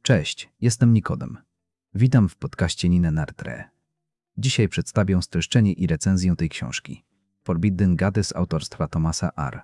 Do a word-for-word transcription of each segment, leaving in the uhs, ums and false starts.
Cześć, jestem Nikodem. Witam w podcaście Nine Nartre. Dzisiaj przedstawię streszczenie i recenzję tej książki. Forbidden Goddess autorstwa Thomasa R.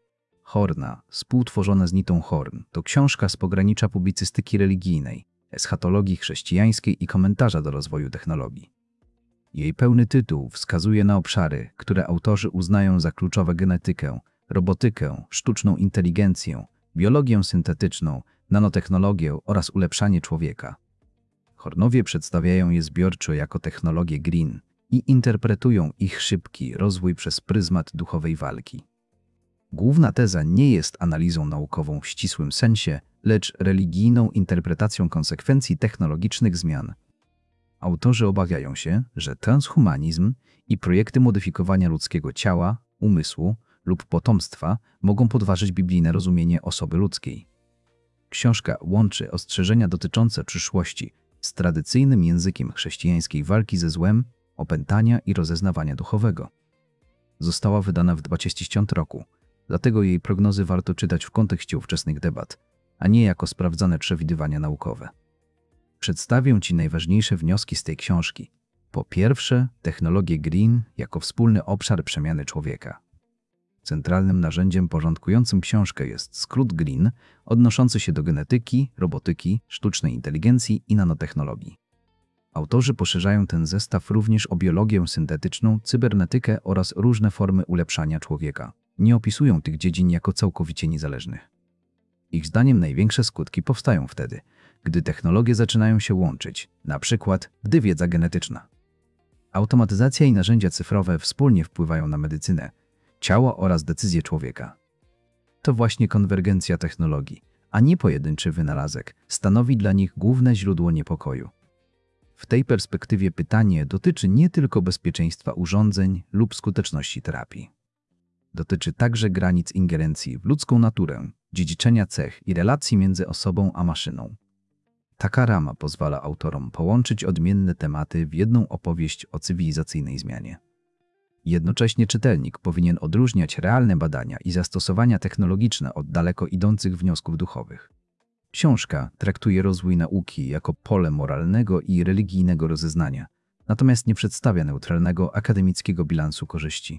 Horna, współtworzona z Nitą Horn, to książka z pogranicza publicystyki religijnej, eschatologii chrześcijańskiej i komentarza do rozwoju technologii. Jej pełny tytuł wskazuje na obszary, które autorzy uznają za kluczowe: genetykę, robotykę, sztuczną inteligencję, biologię syntetyczną, nanotechnologię oraz ulepszanie człowieka. Hornowie przedstawiają je zbiorczo jako technologie green i interpretują ich szybki rozwój przez pryzmat duchowej walki. Główna teza nie jest analizą naukową w ścisłym sensie, lecz religijną interpretacją konsekwencji technologicznych zmian. Autorzy obawiają się, że transhumanizm i projekty modyfikowania ludzkiego ciała, umysłu lub potomstwa mogą podważyć biblijne rozumienie osoby ludzkiej. Książka łączy ostrzeżenia dotyczące przyszłości z tradycyjnym językiem chrześcijańskiej walki ze złem, opętania i rozeznawania duchowego. Została wydana w dwa tysiące dziesiątym roku, dlatego jej prognozy warto czytać w kontekście ówczesnych debat, a nie jako sprawdzane przewidywania naukowe. Przedstawię Ci najważniejsze wnioski z tej książki. Po pierwsze, technologie green jako wspólny obszar przemiany człowieka. Centralnym narzędziem porządkującym książkę jest skrót green, odnoszący się do genetyki, robotyki, sztucznej inteligencji i nanotechnologii. Autorzy poszerzają ten zestaw również o biologię syntetyczną, cybernetykę oraz różne formy ulepszania człowieka. Nie opisują tych dziedzin jako całkowicie niezależnych. Ich zdaniem największe skutki powstają wtedy, gdy technologie zaczynają się łączyć, na przykład gdy wiedza genetyczna, automatyzacja i narzędzia cyfrowe wspólnie wpływają na medycynę, ciało oraz decyzje człowieka. To właśnie konwergencja technologii, a nie pojedynczy wynalazek, stanowi dla nich główne źródło niepokoju. W tej perspektywie pytanie dotyczy nie tylko bezpieczeństwa urządzeń lub skuteczności terapii. Dotyczy także granic ingerencji w ludzką naturę, dziedziczenia cech i relacji między osobą a maszyną. Taka rama pozwala autorom połączyć odmienne tematy w jedną opowieść o cywilizacyjnej zmianie. Jednocześnie czytelnik powinien odróżniać realne badania i zastosowania technologiczne od daleko idących wniosków duchowych. Książka traktuje rozwój nauki jako pole moralnego i religijnego rozeznania, natomiast nie przedstawia neutralnego akademickiego bilansu korzyści,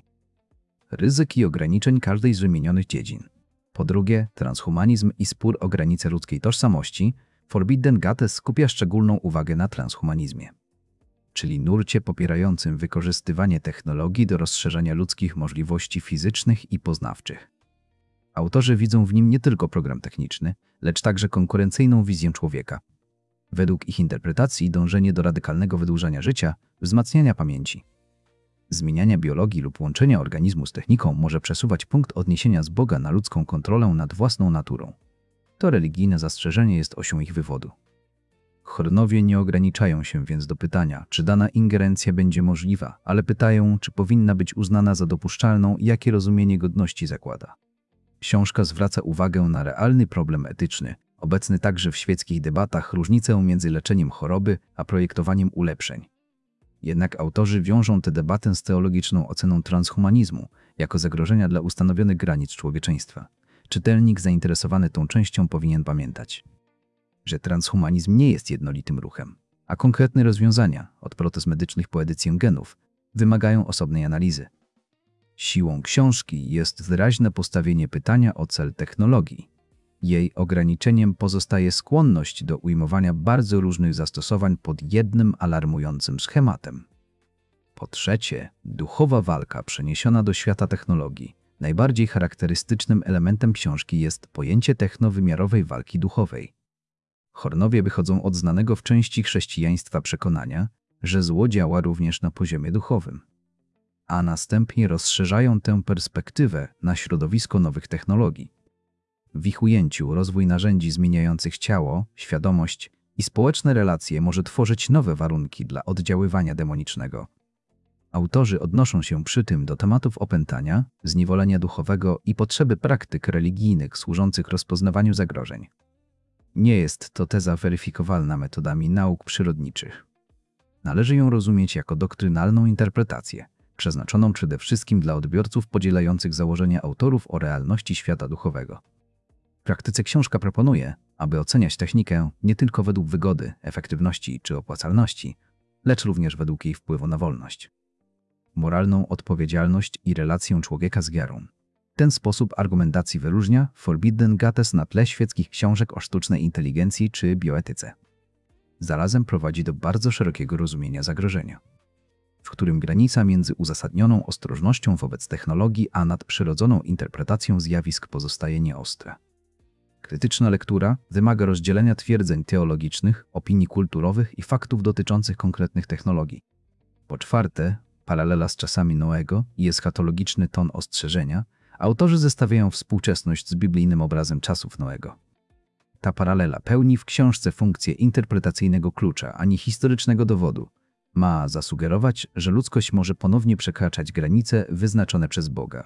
ryzyk i ograniczeń każdej z wymienionych dziedzin. Po drugie, transhumanizm i spór o granice ludzkiej tożsamości. Forbidden Goddess skupia szczególną uwagę na transhumanizmie, czyli nurcie popierającym wykorzystywanie technologii do rozszerzania ludzkich możliwości fizycznych i poznawczych. Autorzy widzą w nim nie tylko program techniczny, lecz także konkurencyjną wizję człowieka. Według ich interpretacji dążenie do radykalnego wydłużania życia, wzmacniania pamięci, zmieniania biologii lub łączenia organizmu z techniką może przesuwać punkt odniesienia z Boga na ludzką kontrolę nad własną naturą. To religijne zastrzeżenie jest osią ich wywodu. Hornowie nie ograniczają się więc do pytania, czy dana ingerencja będzie możliwa, ale pytają, czy powinna być uznana za dopuszczalną i jakie rozumienie godności zakłada. Książka zwraca uwagę na realny problem etyczny, obecny także w świeckich debatach, różnicę między leczeniem choroby a projektowaniem ulepszeń. Jednak autorzy wiążą tę debatę z teologiczną oceną transhumanizmu jako zagrożenia dla ustanowionych granic człowieczeństwa. Czytelnik zainteresowany tą częścią powinien pamiętać, że transhumanizm nie jest jednolitym ruchem, a konkretne rozwiązania, od protez medycznych po edycję genów, wymagają osobnej analizy. Siłą książki jest wyraźne postawienie pytania o cel technologii. Jej ograniczeniem pozostaje skłonność do ujmowania bardzo różnych zastosowań pod jednym alarmującym schematem. Po trzecie, duchowa walka przeniesiona do świata technologii. Najbardziej charakterystycznym elementem książki jest pojęcie technowymiarowej walki duchowej. Hornowie wychodzą od znanego w części chrześcijaństwa przekonania, że zło działa również na poziomie duchowym, a następnie rozszerzają tę perspektywę na środowisko nowych technologii. W ich ujęciu rozwój narzędzi zmieniających ciało, świadomość i społeczne relacje może tworzyć nowe warunki dla oddziaływania demonicznego. Autorzy odnoszą się przy tym do tematów opętania, zniewolenia duchowego i potrzeby praktyk religijnych służących rozpoznawaniu zagrożeń. Nie jest to teza weryfikowalna metodami nauk przyrodniczych. Należy ją rozumieć jako doktrynalną interpretację, przeznaczoną przede wszystkim dla odbiorców podzielających założenia autorów o realności świata duchowego. W praktyce książka proponuje, aby oceniać technikę nie tylko według wygody, efektywności czy opłacalności, lecz również według jej wpływu na wolność, moralną odpowiedzialność i relację człowieka z wiarą. Ten sposób argumentacji wyróżnia Forbidden Gates na tle świeckich książek o sztucznej inteligencji czy bioetyce. Zarazem prowadzi do bardzo szerokiego rozumienia zagrożenia, w którym granica między uzasadnioną ostrożnością wobec technologii a nadprzyrodzoną interpretacją zjawisk pozostaje nieostra. Krytyczna lektura wymaga rozdzielenia twierdzeń teologicznych, opinii kulturowych i faktów dotyczących konkretnych technologii. Po czwarte, paralela z czasami Noego i eschatologiczny ton ostrzeżenia. Autorzy zestawiają współczesność z biblijnym obrazem czasów Noego. Ta paralela pełni w książce funkcję interpretacyjnego klucza, a nie historycznego dowodu. Ma zasugerować, że ludzkość może ponownie przekraczać granice wyznaczone przez Boga.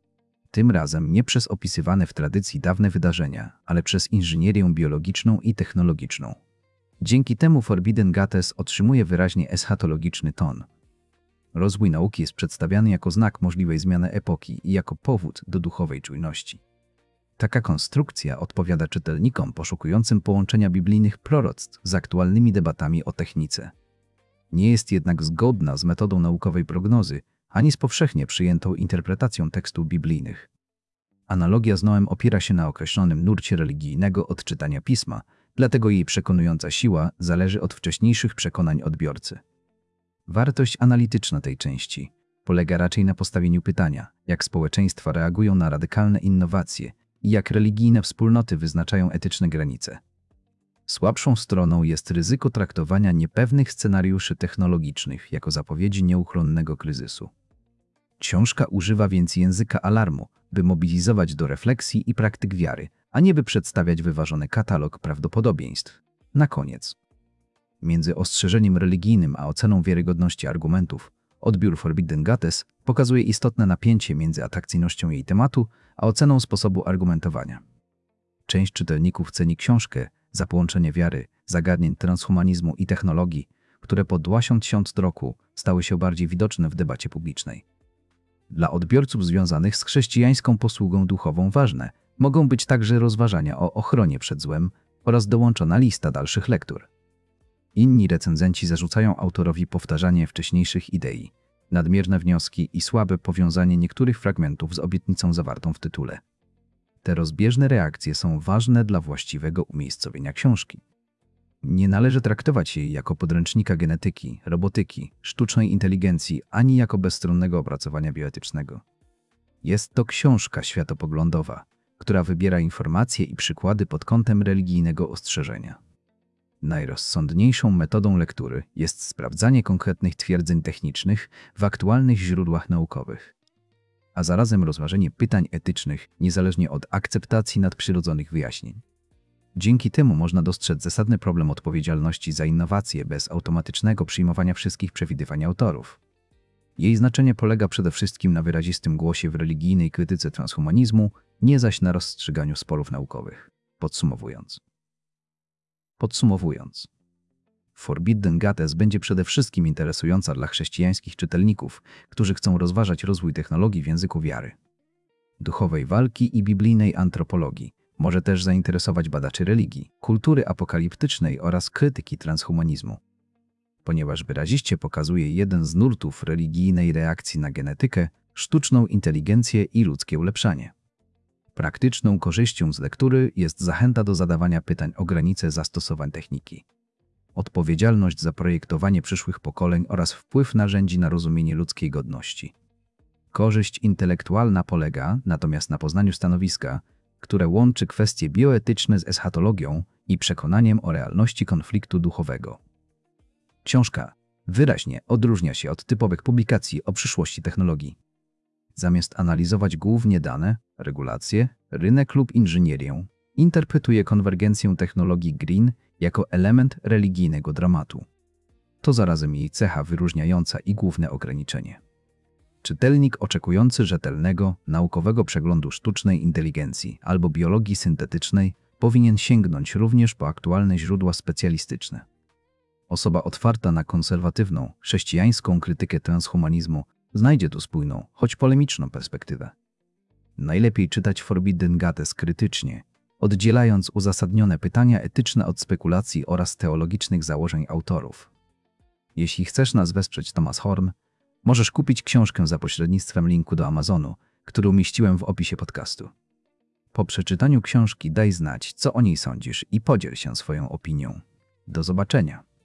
Tym razem nie przez opisywane w tradycji dawne wydarzenia, ale przez inżynierię biologiczną i technologiczną. Dzięki temu Forbidden Gates otrzymuje wyraźnie eschatologiczny ton. Rozwój nauki jest przedstawiany jako znak możliwej zmiany epoki i jako powód do duchowej czujności. Taka konstrukcja odpowiada czytelnikom poszukującym połączenia biblijnych proroctw z aktualnymi debatami o technice. Nie jest jednak zgodna z metodą naukowej prognozy, ani z powszechnie przyjętą interpretacją tekstów biblijnych. Analogia z Noem opiera się na określonym nurcie religijnego odczytania pisma, dlatego jej przekonująca siła zależy od wcześniejszych przekonań odbiorcy. Wartość analityczna tej części polega raczej na postawieniu pytania, jak społeczeństwa reagują na radykalne innowacje i jak religijne wspólnoty wyznaczają etyczne granice. Słabszą stroną jest ryzyko traktowania niepewnych scenariuszy technologicznych jako zapowiedzi nieuchronnego kryzysu. Książka używa więc języka alarmu, by mobilizować do refleksji i praktyk wiary, a nie by przedstawiać wyważony katalog prawdopodobieństw. Na koniec. Między ostrzeżeniem religijnym a oceną wiarygodności argumentów, odbiór Forbidden Gates pokazuje istotne napięcie między atrakcyjnością jej tematu a oceną sposobu argumentowania. Część czytelników ceni książkę za połączenie wiary, zagadnień transhumanizmu i technologii, które po dwutysięcznym roku stały się bardziej widoczne w debacie publicznej. Dla odbiorców związanych z chrześcijańską posługą duchową ważne mogą być także rozważania o ochronie przed złem oraz dołączona lista dalszych lektur. Inni recenzenci zarzucają autorowi powtarzanie wcześniejszych idei, nadmierne wnioski i słabe powiązanie niektórych fragmentów z obietnicą zawartą w tytule. Te rozbieżne reakcje są ważne dla właściwego umiejscowienia książki. Nie należy traktować jej jako podręcznika genetyki, robotyki, sztucznej inteligencji, ani jako bezstronnego opracowania bioetycznego. Jest to książka światopoglądowa, która wybiera informacje i przykłady pod kątem religijnego ostrzeżenia. Najrozsądniejszą metodą lektury jest sprawdzanie konkretnych twierdzeń technicznych w aktualnych źródłach naukowych, a zarazem rozważenie pytań etycznych niezależnie od akceptacji nadprzyrodzonych wyjaśnień. Dzięki temu można dostrzec zasadny problem odpowiedzialności za innowacje bez automatycznego przyjmowania wszystkich przewidywań autorów. Jej znaczenie polega przede wszystkim na wyrazistym głosie w religijnej krytyce transhumanizmu, nie zaś na rozstrzyganiu sporów naukowych. Podsumowując. Podsumowując. Forbidden Gates będzie przede wszystkim interesująca dla chrześcijańskich czytelników, którzy chcą rozważać rozwój technologii w języku wiary, duchowej walki i biblijnej antropologii. Może też zainteresować badaczy religii, kultury apokaliptycznej oraz krytyki transhumanizmu, ponieważ wyraziście pokazuje jeden z nurtów religijnej reakcji na genetykę, sztuczną inteligencję i ludzkie ulepszanie. Praktyczną korzyścią z lektury jest zachęta do zadawania pytań o granice zastosowań techniki, odpowiedzialność za projektowanie przyszłych pokoleń oraz wpływ narzędzi na rozumienie ludzkiej godności. Korzyść intelektualna polega natomiast na poznaniu stanowiska, które łączy kwestie bioetyczne z eschatologią i przekonaniem o realności konfliktu duchowego. Książka wyraźnie odróżnia się od typowych publikacji o przyszłości technologii. Zamiast analizować głównie dane, regulacje, rynek lub inżynierię, interpretuje konwergencję technologii green jako element religijnego dramatu. To zarazem jej cecha wyróżniająca i główne ograniczenie. Czytelnik oczekujący rzetelnego, naukowego przeglądu sztucznej inteligencji albo biologii syntetycznej powinien sięgnąć również po aktualne źródła specjalistyczne. Osoba otwarta na konserwatywną, chrześcijańską krytykę transhumanizmu znajdzie tu spójną, choć polemiczną perspektywę. Najlepiej czytać Forbidden Gates krytycznie, oddzielając uzasadnione pytania etyczne od spekulacji oraz teologicznych założeń autorów. Jeśli chcesz nas wesprzeć, Thomas Horn, możesz kupić książkę za pośrednictwem linku do Amazonu, który umieściłem w opisie podcastu. Po przeczytaniu książki daj znać, co o niej sądzisz i podziel się swoją opinią. Do zobaczenia.